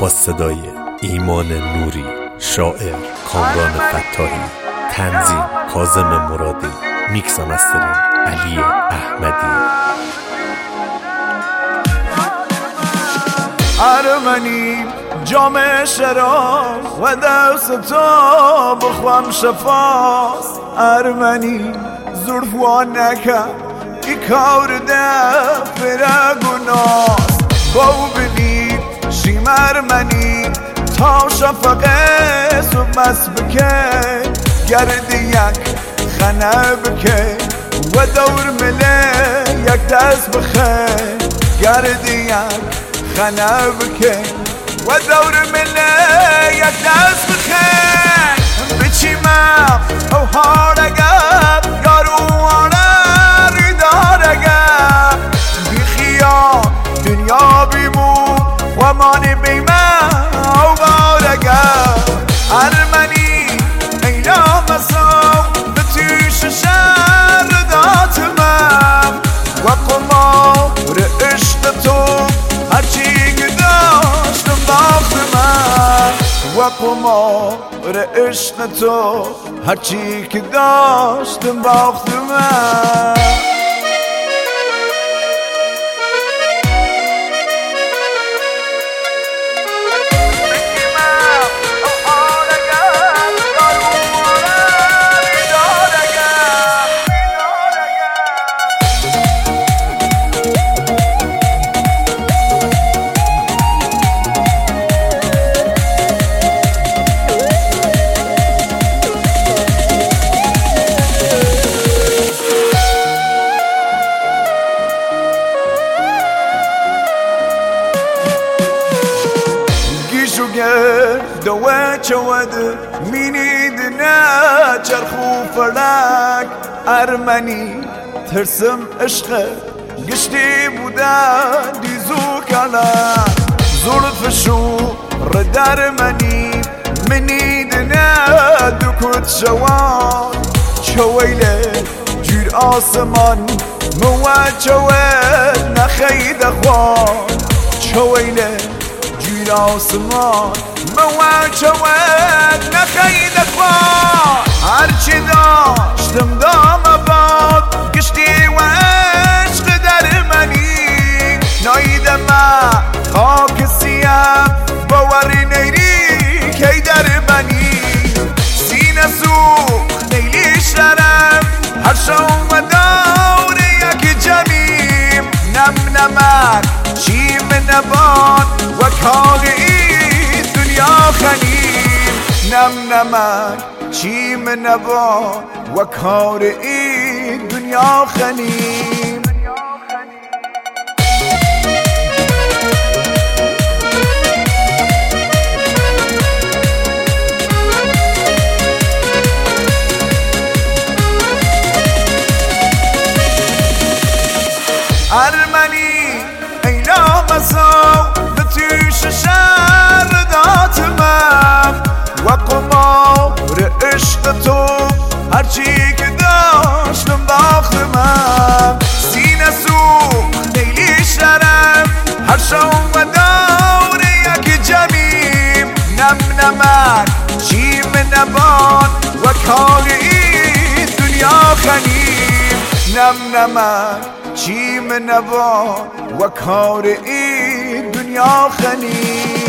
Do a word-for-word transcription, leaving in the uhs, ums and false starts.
با صدای ایمان نوری، شاعر کامران فتاحی، تنظیم کاظم مرادی، میکس و مسترینگ علی احمدی. ارمنی جام شراب و دست تو بخوام شفاس. ارمنی زلفوان نکن ای کار دفر گناس. باو بلی شیم ارمنی تا شفقه صبح مس بکن. گرد یک خنه بکن و دور مله یک دست بخن. گرد یک خنه بکن و دور مله یک دست بخن. بچیمم او هارگم یارو آنه دارگم. بی خیال دنیا بیمون و مانی بیمه او بارگم. ارمنی اینا مساو به توش شهر داتمم و قمار عشق تو هرچی که داشتم باختمم. و قمار عشق تو هرچی که داشتم باختمم. دوه چود مینید نه چرخو فلک. ارمنی ترسم عشق گشتی بودن دیزو کلک. زلفشو ردر منی منید نه دکت شوان. چویله جور آسمان مواد چوید نخید خوان. چویله جور آسمان مواد چوید نخید خوان. هرچی داشتم دام باد گشتی و عشق در منی. نایدم خاک سیم باوری نیری کی در منی. سینه سوخ نیلی شرم هر شو و دور یک جمیم. نم نمک چیم نبان و کار این دنیا خنیم. نم نمک چیم نبان و کار این دنیا خنیم. ارمنی اینا مساو به توش شهر داتمم و قمار عشق تو هرچی که داشتم باختمم. سینه سوخ نیلی شرم هر شو و دور یک جمیم. نم نمک چیم نبان و کار این دنیا خنیم. نم نمک چیم نبان و کار این دنیا خنیم.